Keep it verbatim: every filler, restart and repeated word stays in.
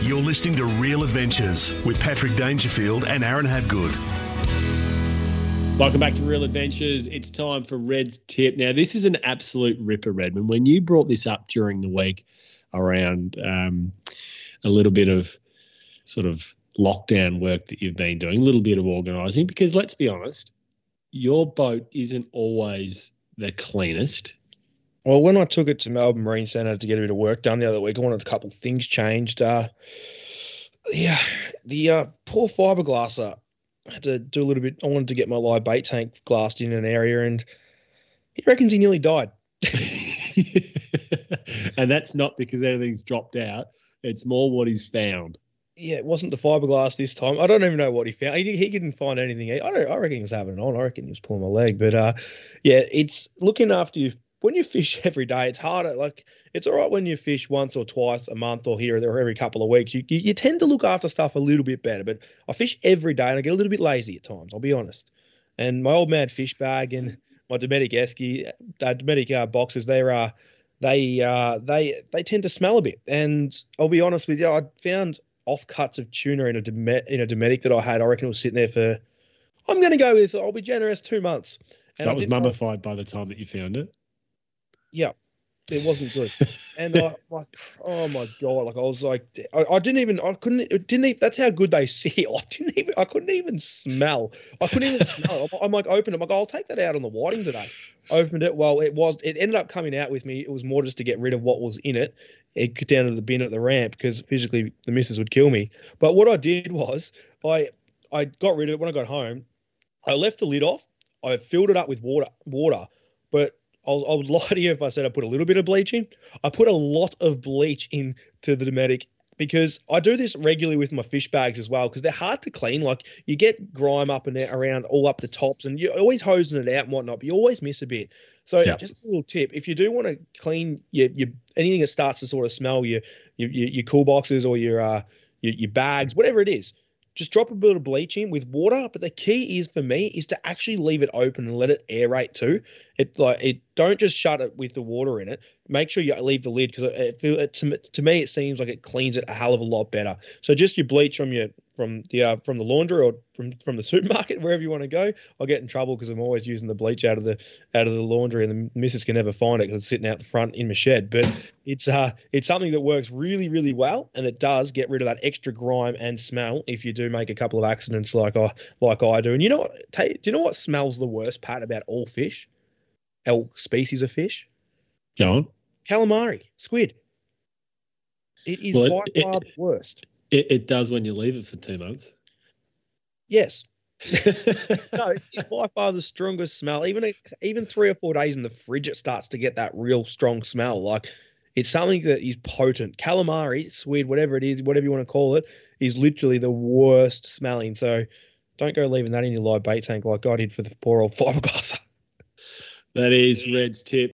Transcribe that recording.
You're listening to Real Adventures with Patrick Dangerfield and Aaron Habgood. Welcome back to Real Adventures. It's time for Red's tip. Now, this is an absolute ripper, Redmond. When you brought this up during the week around um, a little bit of sort of lockdown work that you've been doing, a little bit of organising, because let's be honest, your boat isn't always the cleanest. Well, when I took it to Melbourne Marine Centre to get a bit of work done the other week, I wanted a couple of things changed. Uh, yeah, the uh, poor fiberglasser, I had to do a little bit. I wanted to get my live bait tank glassed in an area, and he reckons he nearly died. And that's not because everything's dropped out. It's more what he's found. Yeah, it wasn't the fiberglass this time. I don't even know what he found. He, he didn't find anything. I don't. I reckon he was having it on. I reckon he was pulling my leg. But uh, yeah, it's looking after you. When you fish every day, it's harder. Like, it's all right when you fish once or twice a month or here or there or every couple of weeks. You, you you tend to look after stuff a little bit better. But I fish every day and I get a little bit lazy at times, I'll be honest. And my old man fish bag and my Dometic Esky, uh, Dometic uh, boxes, they're uh, they uh, they they tend to smell a bit. And I'll be honest with you, I found offcuts of tuna in a Dometic, in a Dometic that I had. I reckon it was sitting there for, I'm going to go with, I'll be generous, two months. So and it was mummified by the time that you found it? Yeah, it wasn't good. And I like, oh my God, like I was like, I, I didn't even, I couldn't, it didn't even, that's how good they see. I didn't even, I couldn't even smell. I couldn't even smell. I'm, I'm like, open it. I'm like, I'll take that out on the whiting today. Opened it. Well, it was, it ended up coming out with me. It was more just to get rid of what was in it. It got down to the bin at the ramp because physically the missus would kill me. But what I did was I, I got rid of it when I got home. I left the lid off. I filled it up with water, water, but I'll, I would lie to you if I said I put a little bit of bleach in. I put a lot of bleach into the Dometic because I do this regularly with my fish bags as well because they're hard to clean. Like, you get grime up and around all up the tops and you're always hosing it out and whatnot, but you always miss a bit. So yeah. Just a little tip, if you do want to clean your, your anything that starts to sort of smell, your your, your cool boxes or your, uh, your your bags, whatever it is, just drop a bit of bleach in with water. But the key is for me is to actually leave it open and let it aerate too. It like it don't just shut it with the water in it. Make sure you leave the lid because it, it, feel, it to, to me it seems like it cleans it a hell of a lot better. So just your bleach from your from the uh, from the laundry or from from the supermarket, wherever you want to go. I'll get in trouble because I'm always using the bleach out of the out of the laundry and the missus can never find it because it's sitting out the front in my shed. But it's uh it's something that works really really well and it does get rid of that extra grime and smell if you do make a couple of accidents like I like I do. And you know what? Do you know what smells the worst, Pat, about all fish? All species of fish? Go on. Calamari, squid. It is well, by it, far it, the worst. It, it does when you leave it for two months. Yes. No, it's by far the strongest smell. Even even three or four days in the fridge, it starts to get that real strong smell. Like, it's something that is potent. Calamari, squid, whatever it is, whatever you want to call it, is literally the worst smelling. So don't go leaving that in your live bait tank like I did for the poor old fiberglasser. That is Red's tip.